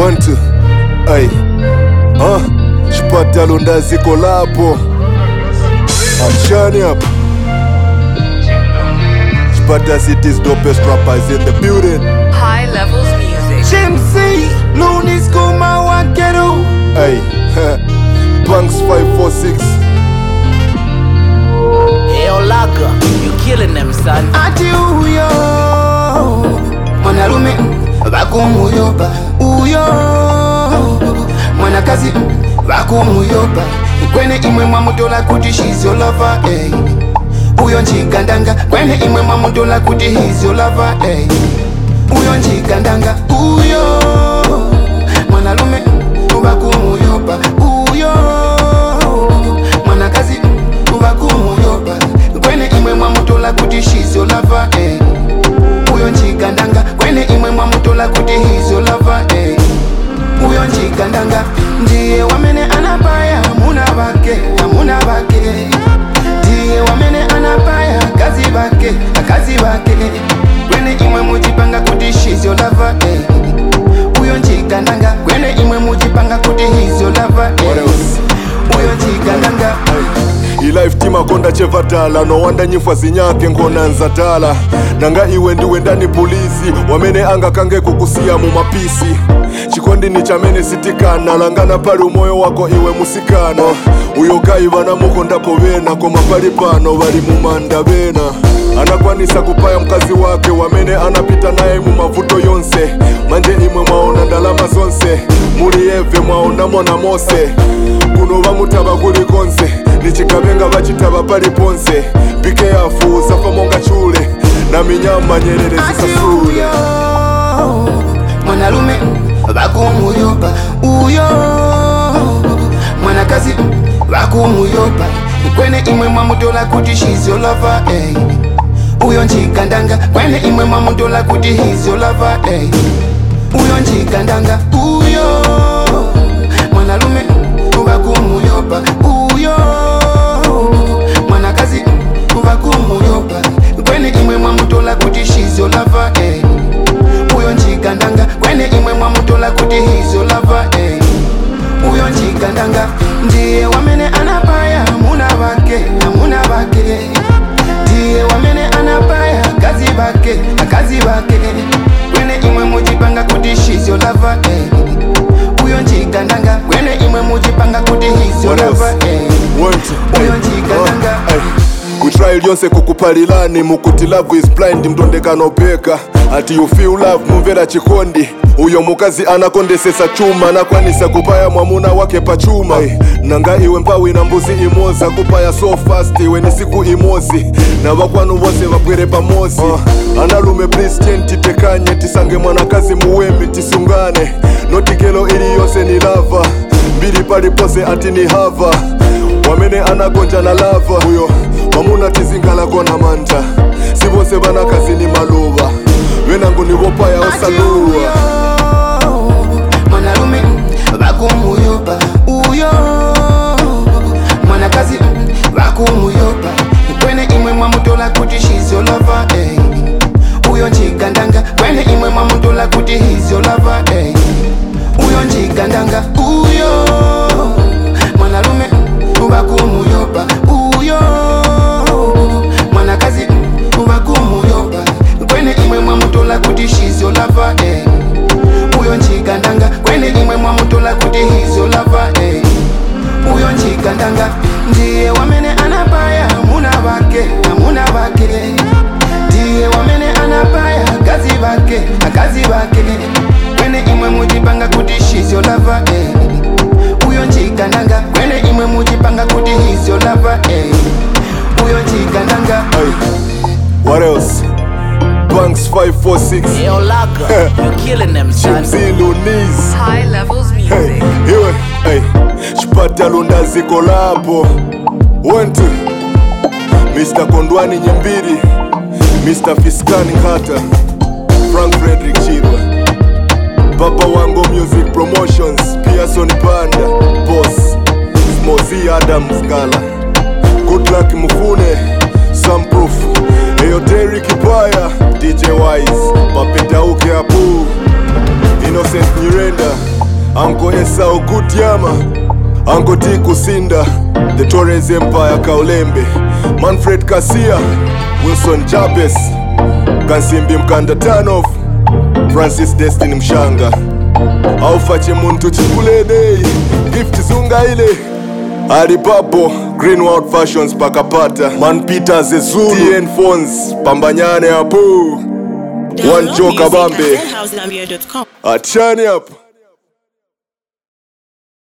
One, two. Ay. Chipata Lundazi collabo. I'm shining up. Chipata City's dopest rappers in the building. High Levels Music. Chimsy, Looney's Kuma Wakeru. Ay. Banks 546. Hey Olaka, you killing them son. Ati uyo mwanalume bakumuyoba uyo mwanakazi bakumuyoba kwene imwe mwamutola kuti she's your lover eh. Uyo njigandanga kwene imwe mwamutola kuti he's your lover eh. Uyo njigandanga uyo mwanalume bakumuyoba uyo mwanakazi bakumuyoba kwene imwe mwamutola kuti she's your lover eh. Uyo njigandanga kwene imwe mwamutola kuti he's your lover eh. Uyo njigandanga ndiye wamene anapaya amuna bake ndiye wamene anapaya akazi bake kwene imwe mujipanga kuti she's your lover eh. Uyo njigandanga kwene imwe mujipanga kuti he's your lover eh. Uyo njigandanga ilife tima konda chevatala no wanda nyifwa zinyake ngona nzatala nanga iwe ndiwe ndani polisi wamene anga kange kukusiya mu mapisi chikondi ni chamene sitikana langana pali umoyo wako iwe musikana uyo kai vana mukondako vena koma pali pano vali mumanda vena anakwanisa kupaya mkazi wake wamene anapita naye mu mavuto yonse manje imwe mwaona ndalama zonse muli eve mwaona mona mose kuno vamutava kuli konse nichikavenga vachitava pali ponse pike yafu safa monga chule na minyama nyerere zisasule mwanalume bakumuyoba uyo mwanakazi bakumuyoba kwene imwe mwamutola kuti she's your lover eh. Uyo njigandanga kwene imwe mwamutola kuti he's your lover eh. Uyo njigandanga uyo mwanalume bakumuyoba uyo mwanakazi bakumuyoba kwene imwe mwamutola kuti she's your lover eh. Uyo njigandanga kwene imwe mwamutola kuti he's your lover eh. Uyo njigandanga ndiye wamene anapaya amuna bake ndiye wamene anapaya akazi bake kwene imwe mujipanga kuti she's your lover eh. Uyo njigandanga kwene imwe mujipanga kuti he's your lover eh. Uyo njigandanga we try lyonse kukupalilani mukuti love is blind mtondekano peka ati you feel love mumvera chikondi uyo mukazi anakondesesa chuma anakwanisa kupaya mwamuna wake pachuma nanga iwe mpawi na mbuzi imoza kupaya so fast iwe ni siku imozi na wakwanu wose vapwere pamozi analume please titekanye tisange mwanakazi muwemi tisungane notikelo ili yose ni lava mbili pali pose ati ni hava wamene anagonja na lava uyo wamuna tizingala kona manta sivose vanakazi ni maluva venangu nivopaya osaluwa mwanalume bakumuyoba uyo mwanakazi bakumuyoba kwene imwe mwamutola kuti she's your lover eh. Uyo njigandanga kwene imwe mwamutola kuti he's your lover eh. Uyo njigandanga uyo mwanalume bakumuyoba uyo mwanakazi bakumuyoba kwene imwe mwamutola kuti she's your lover eh. Uyo njigandanga kwene imwe mwamutola kuti he's your lover eh. Uyo njigandanga ndiye wamene anapaya amuna bake ndiye wamene anapaya akazi bake kwene imwe mujipanga kuti she's your lover eh. Uyo njigandanga kwene imwe mujipanga kuti he's your lover eh. Uyo njigandanga What else? Banks 546. Hey Olaka, you killing them son. Looney's. High Levels Music. Iwe, Chipata Lundazi collabo. 1, 2. Mr. Kondwani Nyimbiri, Mr. Fiskani Kata, Frank Frederick Chirwa, Papa Wango Music Promotions, Pearson Panda, Boss, Smozy Adams Gala, Good Luck Mufune, Sam Proof, Eyoteric Kipaya, DJ Wise, Papeta Uke Apu, Innocent Nyirenda. Anko Esau Gutiama, Anko T Kusinda, The Torres Empire Kaulembe, Manfred Kasia, Wilson Jabez, Kansimbi Mkanda Tanof, Francis Destiny Mshanga, Aufache Muntu Chikulede, Gift Zunga ile, Ali Papo, Greenwood Fashions Pakapata, Man Peter Zezulu, TN Phones, Pambanyane Apu, One Joker Bambe, Zambia.com. Achani hapa.